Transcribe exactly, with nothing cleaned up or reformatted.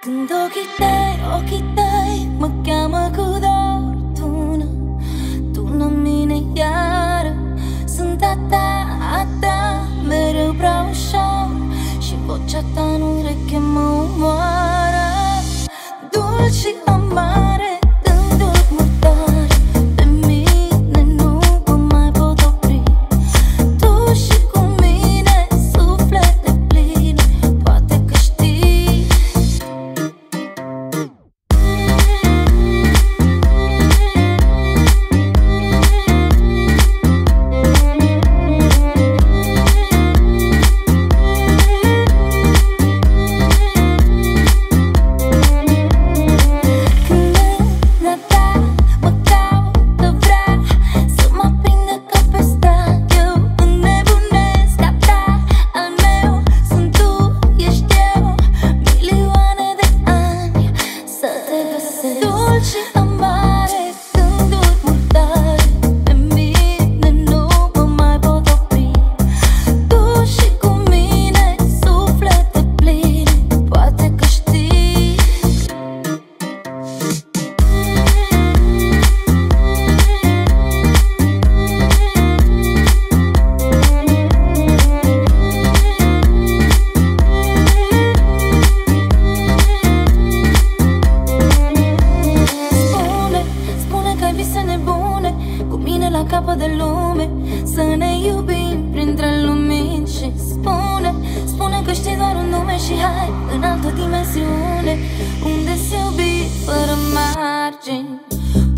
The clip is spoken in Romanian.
Când ochii tăi, ochii tăi mă cheamă cu dor, tună, tună mine iară. Sunt a ta, a ta, mereu prea ușor, și vocea ta în ureche mă omoară. Dulci și amare, gânduri murdare, pe mine nu mă mai pot opri. Tu și cu mine, suflete pline, poate că știi. Capăt de lume, să ne iubim printre lumini. Și spune, spune că știi doar un nume și hai în altă dimensiune, unde se iubi fără margini.